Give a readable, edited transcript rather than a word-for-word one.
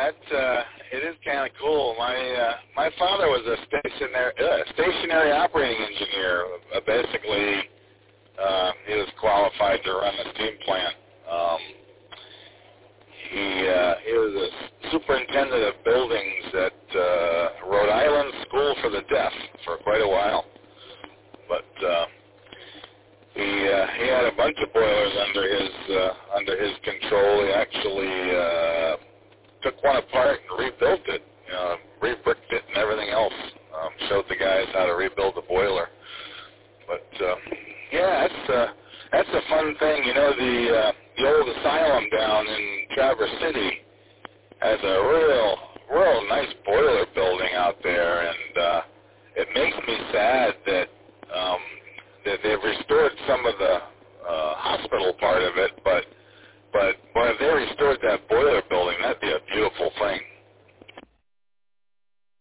it is kind of cool. My father was a stationary operating engineer. Basically, he was qualified to run the steam plant. He was a superintendent of buildings at Rhode Island School for the Deaf for quite a while. But he had a bunch of boilers under his control. He actually took one apart and rebuilt it, re-bricked it and everything else. Showed the guys how to rebuild the boiler. But yeah, that's a fun thing. The old asylum down in Traverse City has a real nice boiler building out there, and it makes me sad that they've restored some of the hospital part of it, but